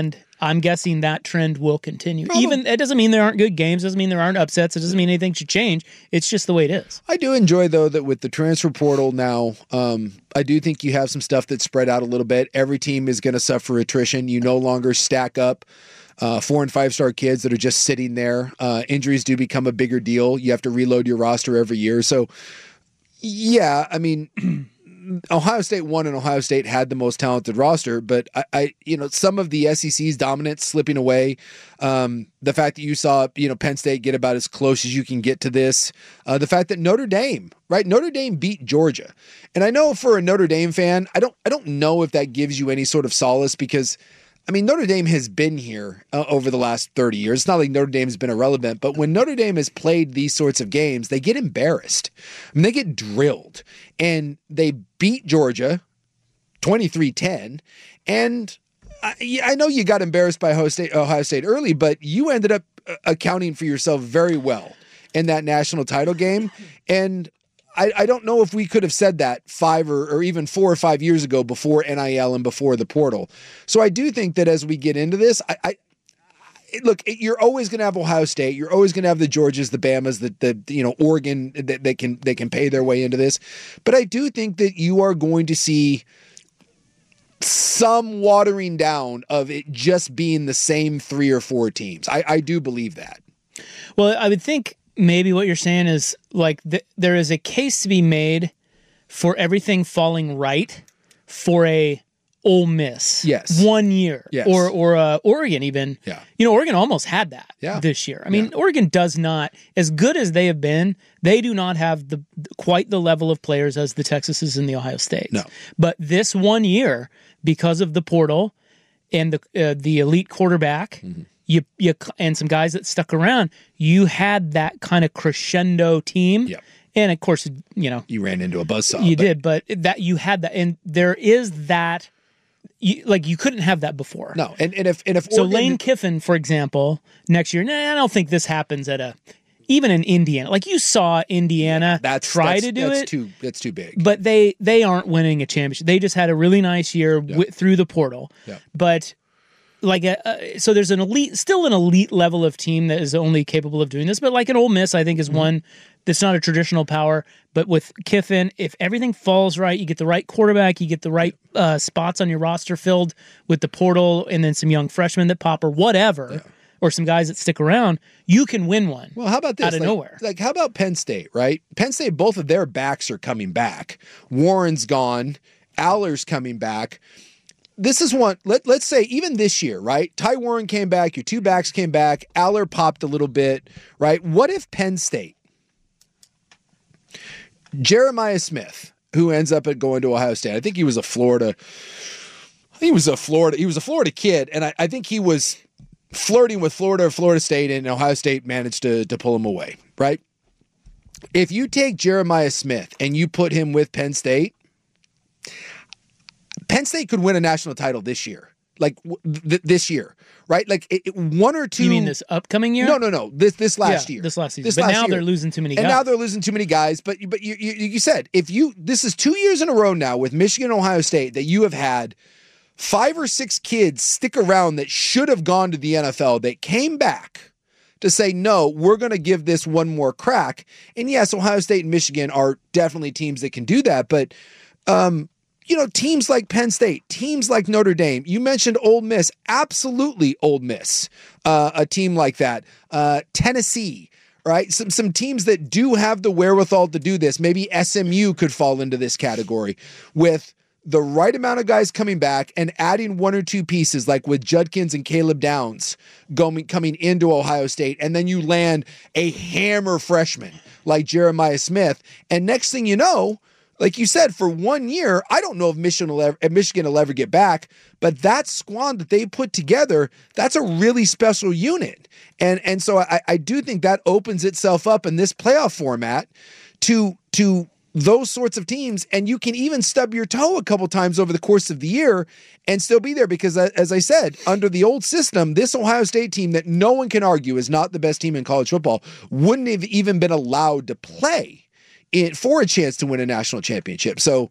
I'm guessing that trend will continue. Probably. Even it doesn't mean there aren't good games, doesn't mean there aren't upsets, it doesn't mean anything should change. It's just the way it is. I do enjoy, though, that with the transfer portal now, um, I do think you have some stuff that's spread out a little bit. Every team is going to suffer attrition. You no longer stack up uh, four and five star kids that are just sitting there. Uh, injuries do become a bigger deal. You have to reload your roster every year. So, yeah, I mean, Ohio State won and Ohio State had the most talented roster, but I, I you know, some of the S E C's dominance slipping away. Um, the fact that you saw, you know, Penn State get about as close as you can get to this. Uh, the fact that Notre Dame, right? Notre Dame beat Georgia. And I know for a Notre Dame fan, I don't, I don't know if that gives you any sort of solace because I mean, Notre Dame has been here uh, over the last thirty years. It's not like Notre Dame has been irrelevant, but when Notre Dame has played these sorts of games, they get embarrassed. I mean, they get drilled. And they beat Georgia twenty-three ten. And I, I know you got embarrassed by Ohio State, Ohio State early, but you ended up accounting for yourself very well in that national title game. And I, I don't know if we could have said that five or, or even four or five years ago before N I L and before the portal. So I do think that as we get into this, I, I look, you're always going to have Ohio State. You're always going to have the Georgias, the Bamas, the, the you know, Oregon that they can, they can pay their way into this. But I do think that you are going to see some watering down of it just being the same three or four teams. I, I do believe that. Well, I would think maybe what you're saying is like th- there is a case to be made for everything falling right for a Ole Miss. Yes. One year. Yes. Or or uh, Oregon even. Yeah. You know, Oregon almost had that yeah. this year. I mean, yeah. Oregon does not, as good as they have been, they do not have the quite the level of players as the Texases and the Ohio States. No. But this one year, because of the portal and the uh, the elite quarterback, mm-hmm. You, you and some guys that stuck around, you had that kind of crescendo team. Yep. And of course, you know, you ran into a buzzsaw. You but... did, but that you had that, and there is that. You, like you couldn't have that before. No, and and if and if so, Oregon... Lane Kiffin, for example, next year. Nah, I don't think this happens at a even in Indiana. Like you saw Indiana that's, try that's, to do that's it. Too, that's too big. But they they aren't winning a championship. They just had a really nice year yeah. w- through the portal. Yeah. But. Like a, uh, so there's an elite, still an elite level of team that is only capable of doing this, but like an Ole Miss, I think is mm-hmm. one that's not a traditional power, but with Kiffin, if everything falls right, you get the right quarterback, you get the right uh, spots on your roster filled with the portal and then some young freshmen that pop or whatever, yeah. or some guys that stick around, you can win one. Well, how about this? Out of like, nowhere. Like, how about Penn State, right? Penn State, both of their backs are coming back. Warren's gone. Aller's coming back. This is one, let, let's say even this year, right? Ty Warren came back, your two backs came back, Aller popped a little bit, right? What if Penn State, Jeremiah Smith, who ends up at going to Ohio State, I think he was a Florida, he was a Florida, he was a Florida kid, and I, I think he was flirting with Florida or Florida State, and Ohio State managed to, to pull him away, right? If you take Jeremiah Smith and you put him with Penn State, Penn State could win a national title this year, like th- this year, right? Like it, it, one or two. You mean this upcoming year? No, no, no. This this last yeah, year. This last season. This but last now year. they're losing too many guys. And now they're losing too many guys. But but you, you you said if you this is two years in a row now with Michigan and Ohio State that you have had five or six kids stick around that should have gone to the N F L that came back to say, no, we're going to give this one more crack. And yes, Ohio State and Michigan are definitely teams that can do that. But um. You know, teams like Penn State, teams like Notre Dame, you mentioned Ole Miss, absolutely Ole Miss, uh, a team like that. Uh, Tennessee, right? Some some teams that do have the wherewithal to do this. Maybe S M U could fall into this category with the right amount of guys coming back and adding one or two pieces, like with Judkins and Caleb Downs going coming into Ohio State, and then you land a hammer freshman like Jeremiah Smith. And next thing you know, like you said, for one year, I don't know if Michigan will ever, if Michigan will ever get back, but that squad that they put together, that's a really special unit. And and so I, I do think that opens itself up in this playoff format to, to those sorts of teams, and you can even stub your toe a couple times over the course of the year and still be there because, as I said, under the old system, this Ohio State team that no one can argue is not the best team in college football wouldn't have even been allowed to play It, for a chance to win a national championship. So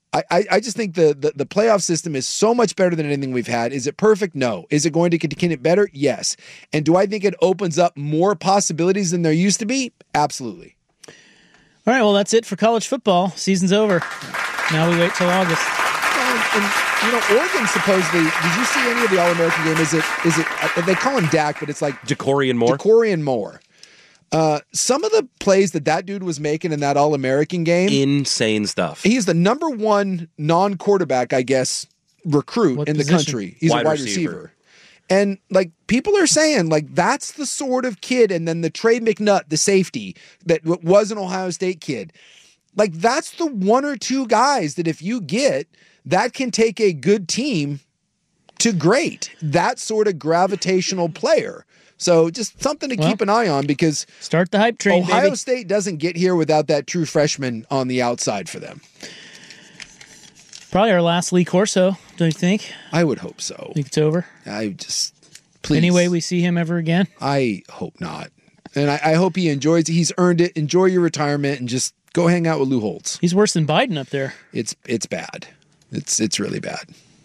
I, I, I just think the, the the playoff system is so much better than anything we've had. Is it perfect? No. Is it going to continue it better? Yes. And do I think it opens up more possibilities than there used to be? Absolutely. All right, well, that's it for college football. Season's over. Now we wait till August. And, and you know, Oregon supposedly, did you see any of the All-American game? Is it, is it, uh, they call him Dak, but it's like Ja'Cory and Moore. Ja'Cory and Moore. Uh, some of the plays that that dude was making in that All-American game. Insane stuff. He's the number one non-quarterback, I guess, recruit What in position? the country. He's Wide a wide receiver. receiver. And like people are saying, like that's the sort of kid, and then the Trey McNutt, the safety that w- was an Ohio State kid, like that's the one or two guys that if you get, that can take a good team to great. That sort of gravitational player. So just something to Well, keep an eye on because start the hype train, Ohio baby. State doesn't get here without that true freshman on the outside for them. Probably our last Lee Corso, don't you think? I would hope so. Think it's over? I just please. Any way we see him ever again? I hope not. And I, I hope he enjoys it. He's earned it. Enjoy your retirement and just go hang out with Lou Holtz. He's worse than Biden up there. It's it's bad. It's it's really bad.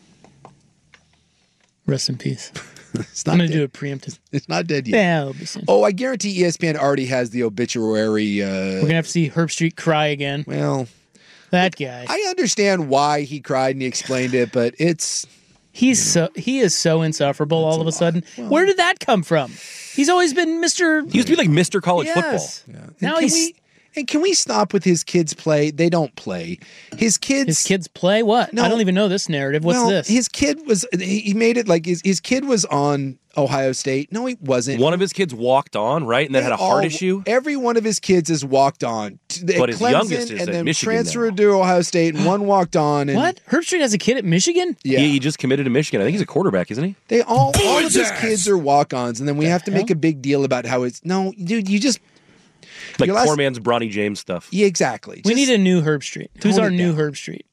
Rest in peace. It's not I'm going to dead. do a preemptive. It's not dead yet. Yeah, it'll be soon. Oh, I guarantee E S P N already has the obituary. Uh, We're going to have to see Herb Street cry again. Well, that guy. I understand why he cried and he explained it, but it's He's so he is so insufferable all of a sudden. Where did that come from? He's always been Mister He used to be like Mister College Yes. Football. Now can he's we, and can we stop with his kids play? They don't play. His kids his kids play what? No. I don't even know this narrative. What's well, this? His kid was he he made it like his, his kid was on Ohio State. No, he wasn't. One of his kids walked on, right? And then They had a heart all- issue. Every one of his kids has walked on. T- But at his Clemson, youngest is and at then Michigan transferred to Ohio State, and one walked on. And what? Herb Street has a kid at Michigan? Yeah, He, he just committed to Michigan. I think he's a quarterback, isn't he? they all all of his his ass. kids are walk-ons, and then we have to make a big deal about how it's no, dude. You just Like your last- poor man's Bronny James stuff. yeah, exactly. We Just- need a new Herb Street. Who's tone our it new down. Herb Street?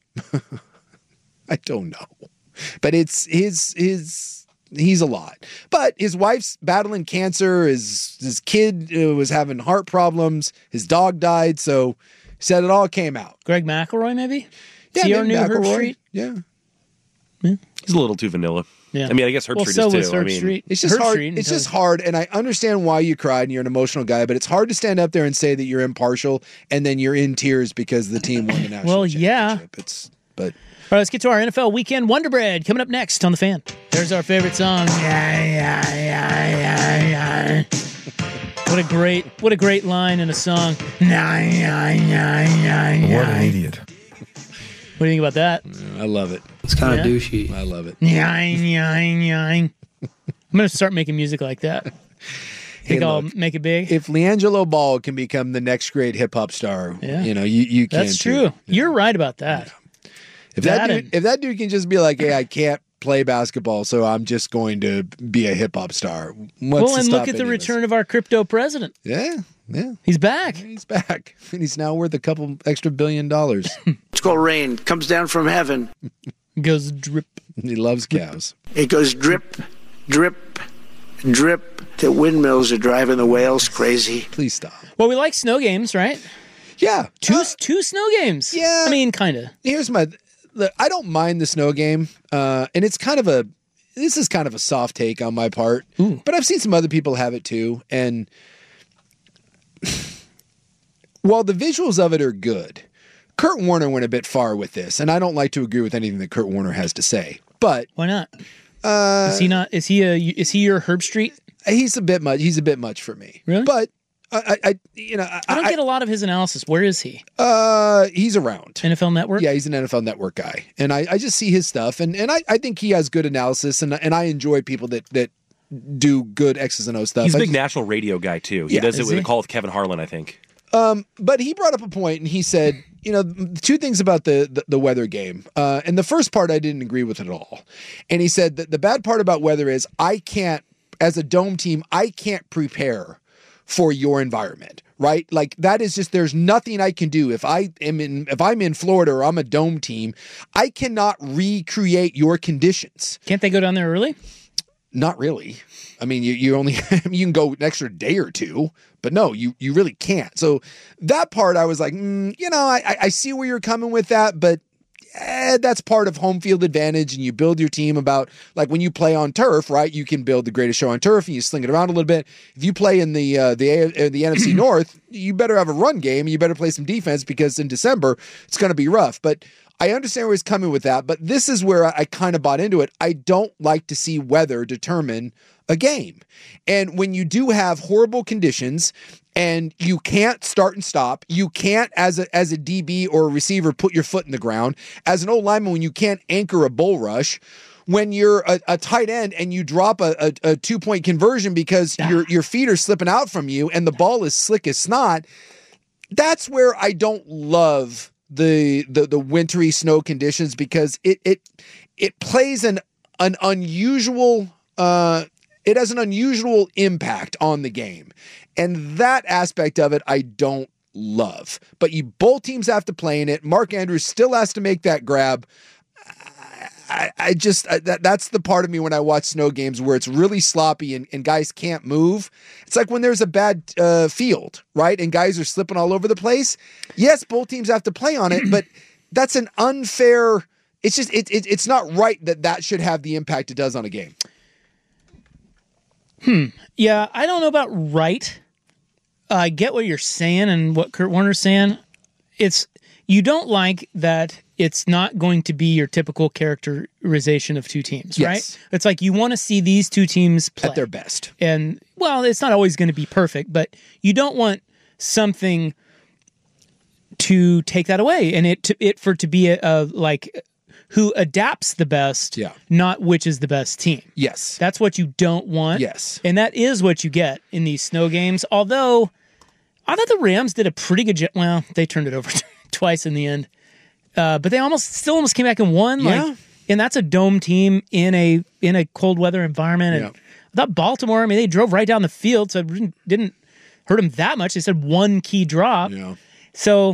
I don't know, but it's his his. He's a lot, but his wife's battling cancer. His his kid uh, was having heart problems. His dog died, so he said it all came out. Greg McElroy, maybe? Yeah, Is he our maybe new Herb McElroy. Street? Yeah, He's a little too vanilla. Yeah. I mean, I guess Herb Well, Street so is was too. I Herb mean, Street. it's just Herb hard. Street It's until- just hard, and I understand why you cried, and you're an emotional guy. But it's hard to stand up there and say that you're impartial, and then you're in tears because the team won the national Well, yeah. championship. It's but. All right, let's get to our N F L Weekend Wonder Bread coming up next on The Fan. There's our favorite song. Yeah, yeah, yeah, yeah, yeah. What a great, what a great line in a song. Yeah, yeah, yeah, yeah, yeah. What an idiot. What do you think about that? I love it. It's kind of Yeah. douchey. I love it. Yeah, yeah, yeah. I'm gonna start making music like that. Think Hey, I'll look, make it big? If LiAngelo Ball can become the next great hip hop star, Yeah. you know, you, you can That's too. true. You're right about that. If that, That dude, and- if that dude can just be like, "Hey, I can't play basketball, so I'm just going to be a hip hop star." What's well, to and stop look at the any of us? return of our crypto president. Yeah, yeah, He's back. he's back, and he's now worth a couple extra billion dollars. It's called rain. Comes down from heaven. Goes drip. He loves cows. It goes drip, drip, drip. The windmills are driving the whales crazy. Please stop. Well, we like snow games, right? Yeah, Two two snow games. Yeah. I mean, kind of. here's my. Look, I don't mind the snow game, uh, and it's kind of a. This is kind of a soft take on my part, but I've seen some other people have it too, and while the visuals of it are good, Kurt Warner went a bit far with this, and I don't like to agree with anything that Kurt Warner has to say. But Why not? uh, Is he not? Is he a? Is he your Herb Street? he's a bit much. He's a bit much for me. Really? But I, I, I you know, I, I don't get a lot of his analysis. Where is he? Uh, he's around. N F L Network. Yeah, he's an N F L Network guy, and I, I just see his stuff, and, and I, I think he has good analysis, and and I enjoy people that that do good X's and O stuff. he's a I big just- national radio guy too. He Yeah, does it is with he? a call with Kevin Harlan, I think. Um, but he brought up a point, and he said, you know, two things about the the, the weather game. Uh, and the first part I didn't agree with at all. And he said that the bad part about weather is I can't, as a dome team, I can't prepare for your environment, right? Like that is just there's nothing I can do. If I am in if I'm in Florida or I'm a dome team, I cannot recreate your conditions. Can't they go down there early? Not really. I mean, you you only you can go an extra day or two, but no, you you really can't. So that part, I was like, mm, you know, I I see where you're coming with that, but eh, that's part of home field advantage, and you build your team about, like when you play on turf, right? You can build the greatest show on turf, and you sling it around a little bit. If you play in the uh, the uh, the N F C North, you better have a run game, and you better play some defense because in December it's going to be rough. But I understand where he's coming with that, but this is where I, I kind of bought into it. I don't like to see weather determine a game. And when you do have horrible conditions and you can't start and stop, you can't, as a, as a D B or a receiver, put your foot in the ground. As an old lineman, when you can't anchor a bull rush, when you're a, a tight end and you drop a, a, a two-point conversion because your, your feet are slipping out from you and the ball is slick as snot, that's where I don't love the the the wintry snow conditions, because it it it plays an an unusual uh it has an unusual impact on the game. And that aspect of it I don't love. But you both teams have to play in it. Mark Andrews still has to make that grab. I, I just, I, that, that's the part of me when I watch snow games where it's really sloppy and, and guys can't move. It's like when there's a bad uh, field, right? And guys are slipping all over the place. Yes, both teams have to play on it, but that's an unfair, it's just, it, it, it's not right that that should have the impact it does on a game. Hmm. Yeah, I don't know about right. I get what you're saying and what Kurt Warner's saying. It's, you don't like that it's not going to be your typical characterization of two teams, Yes. right? It's like you want to see these two teams play At their best. And, well, it's not always going to be perfect, but you don't want something to take that away. And it to, it for to be a, a like who adapts the best, Yeah. not which is the best team. Yes. That's what you don't want. Yes. And that is what you get in these snow games. Although, I thought the Rams did a pretty good job. Well, they turned it over twice in the end. Uh, but they almost still almost came back and won. Yeah. Like, and that's a dome team in a in a cold weather environment. And Yeah. I thought Baltimore, I mean, they drove right down the field, so it didn't, didn't hurt them that much. They said one key drop. Yeah. So,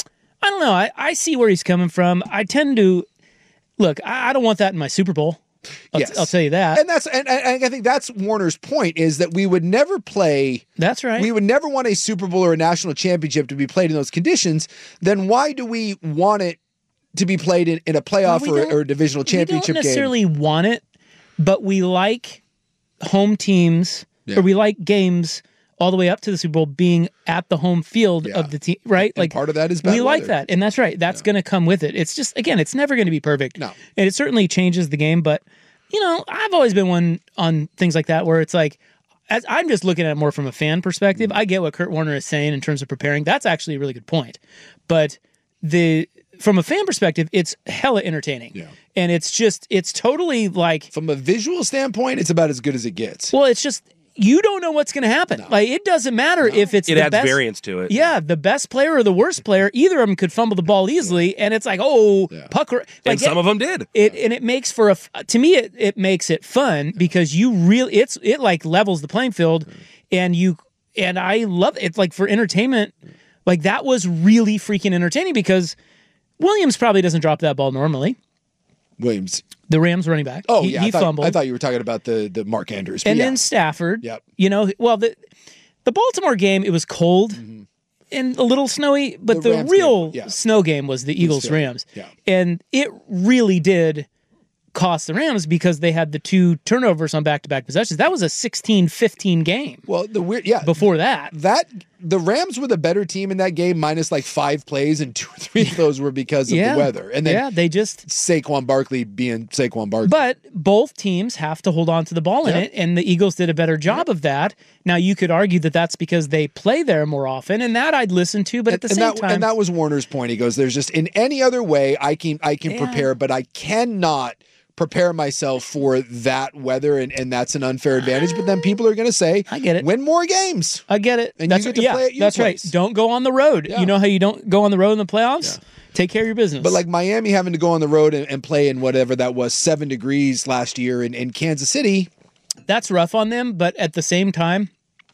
I don't know. I, I see where he's coming from. I tend to, look, I, I don't want that in my Super Bowl. I'll, Yes. I'll tell you that. And that's and, and I think that's Warner's point, is that we would never play. That's right. We would never want a Super Bowl or a national championship to be played in those conditions. Then why do we want it to be played in, in a playoff Well, we or, don't- or a divisional championship we don't necessarily game? want it, but we like home teams, Yeah. or we like games all the way up to the Super Bowl being at the home field of the team, right? And part of that is bad we like weather. that, and that's right. That's going to come with it. It's just, again, it's never going to be perfect. No. And it certainly changes the game, but you know, I've always been one on things like that where it's like, as I'm just looking at it more from a fan perspective. I get what Kurt Warner is saying in terms of preparing. That's actually a really good point. But the from a fan perspective, it's hella entertaining. Yeah. And it's just, it's totally like, From a visual standpoint, it's about as good as it gets. well, it's just, you don't know what's going to happen. Like, it doesn't matter if it's It the adds best, variance to it. Yeah, the best player or the worst player, either of them could fumble the ball easily, and it's like, oh, pucker. Like, And some it- of them did. It and it makes for a f- to me it, it makes it fun because you really it's it like levels the playing field, and you and I love it. It's like for entertainment, like that was really freaking entertaining because Williams probably doesn't drop that ball normally. Williams, the Rams running back. Oh he, yeah, he I thought, fumbled. I thought you were talking about the the Mark Andrews, but and yeah. then Stafford. Yep. You know, well the the Baltimore game, it was cold and a little snowy, but The the, Rams real game, yeah. snow game was the Eagles Philly. Rams. Yeah. And it really did cost the Rams because they had the two turnovers on back-to-back possessions. That was a sixteen fifteen game. Well, the weird, yeah. Before that, that the Rams were the better team in that game, minus like five plays, and two or three of those were because of Yeah. the weather. And then yeah, they just Saquon Barkley being Saquon Barkley. But both teams have to hold on to the ball in Yep. it, and the Eagles did a better job of that. Now, you could argue that that's because they play there more often, and that I'd listen to, but at the and same that, time... and that was Warner's point. He goes, "There's just in any other way I can I can Yeah. prepare, but I cannot prepare myself for that weather, and, and that's an unfair advantage." But then people are going to say, I get it. Win more games. I get it. And that's you get to yeah, play at your that's place. right. Don't go on the road. Yeah. You know how you don't go on the road in the playoffs? Take care of your business. But like Miami having to go on the road and, and play in whatever that was, seven degrees last year in, in Kansas City. That's rough on them, but at the same time,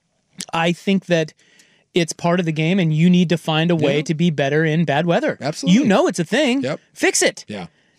I think that it's part of the game, and you need to find a way Yeah. to be better in bad weather. Absolutely. You know it's a thing. Yep. Fix it. Yeah.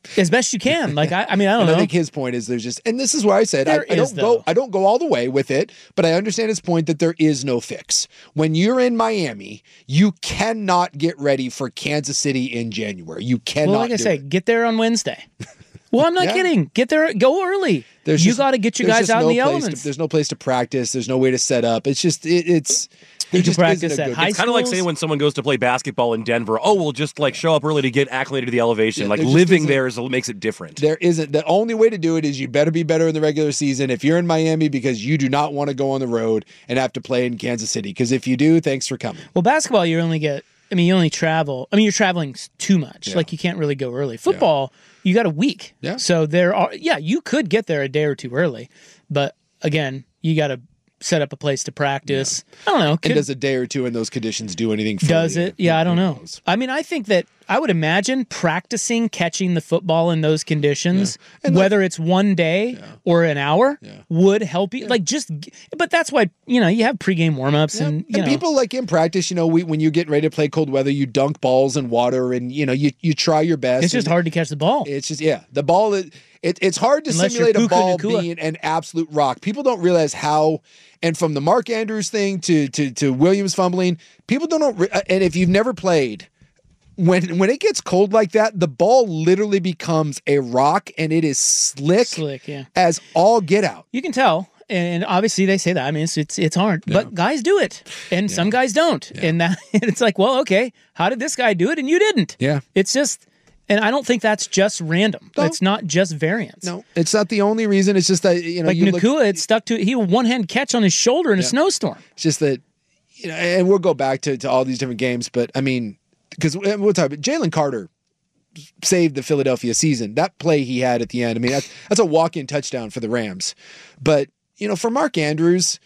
as best you can. Like I, I mean, I don't and know. I think his point is there's just, and this is where I said I, There I don't is, though. go, I don't go all the way with it, but I understand his point that there is no fix. When you're in Miami, you cannot get ready for Kansas City in January. You cannot. Well, like I do say, it. get there on Wednesday. Well, I'm not Yeah. kidding. Get there, go early. There's you just- got to get your there's guys just out no in the place elements. To, there's no place to practice. There's no way to set up. It's just it, it's. There You can just practice isn't a at good- high It's kind of like saying when someone goes to play basketball in Denver, oh, we'll just like show up early to get acclimated to the elevation. Yeah, like there just living isn't- there is makes it different. There isn't. The only way to do it is you better be better in the regular season if you're in Miami because you do not want to go on the road and have to play in Kansas City. Because if you do, thanks for coming. Well, basketball, you only get, I mean, you only travel. I mean, you're traveling s- too much. Yeah. Like, you can't really go early. Football, you got a week. Yeah. So there are, yeah, you could get there a day or two early. But again, you got to set up a place to practice. I don't know. And could- does a day or two in those conditions do anything for Does you? it? Yeah, I don't know. I mean, I think that I would imagine practicing catching the football in those conditions, whether it's one day or an hour, would help you. Like just, g- but that's why, you know, you have pregame warmups and, you and know. people like in practice, you know, we, when you get ready to play cold weather, you dunk balls in water and, you know, you, you try your best. It's just and hard to catch the ball. It's just, yeah, the ball, is, it, it's hard to Unless you're simulate a Puka ball Nacua. being an absolute rock. People don't realize how, and from the Mark Andrews thing to, to, to Williams fumbling, people don't know, re- and if you've never played, when when it gets cold like that, the ball literally becomes a rock and it is slick, Slick, yeah. as all get out. You can tell, and obviously they say that. I mean, it's it's, it's hard, but guys do it, and some guys don't, and that it's like, well, okay, how did this guy do it and you didn't? Yeah, it's just, and I don't think that's just random. It's not just variance. No, it's not the only reason. It's just that, you know, Like you Nakua, look, it stuck to he one hand catch on his shoulder in a Yeah. snowstorm. it's just that, you know, and we'll go back to, to all these different games, but I mean, because we'll talk about Jalen Carter saved the Philadelphia season. That play he had at the end, I mean, that's, that's a walk-in touchdown for the Rams. But, you know, for Mark Andrews,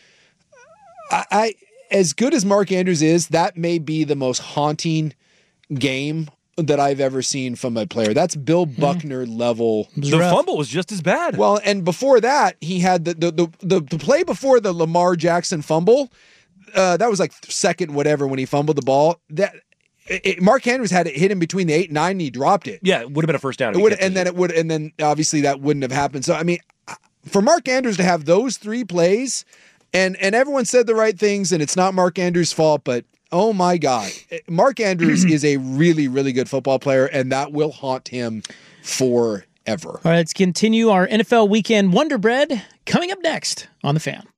I, I as good as Mark Andrews is, that may be the most haunting game that I've ever seen from a player. That's Bill Buckner level. The fumble was just as bad. Well, and before that, he had the the the, the, the play before the Lamar Jackson fumble. Uh, that was like second whatever when he fumbled the ball. That it, it- Mark Andrews had it hit him between the eight and nine, and he dropped it. Yeah, it would have been a first down. if It he would, kept and then it would, and then obviously that wouldn't have happened. So I mean, for Mark Andrews to have those three plays, and and everyone said the right things, and it's not Mark Andrews' fault, but oh my God, Mark Andrews is a really really good football player, and that will haunt him forever. All right, let's continue our N F L weekend Wonder Bread coming up next on The Fan.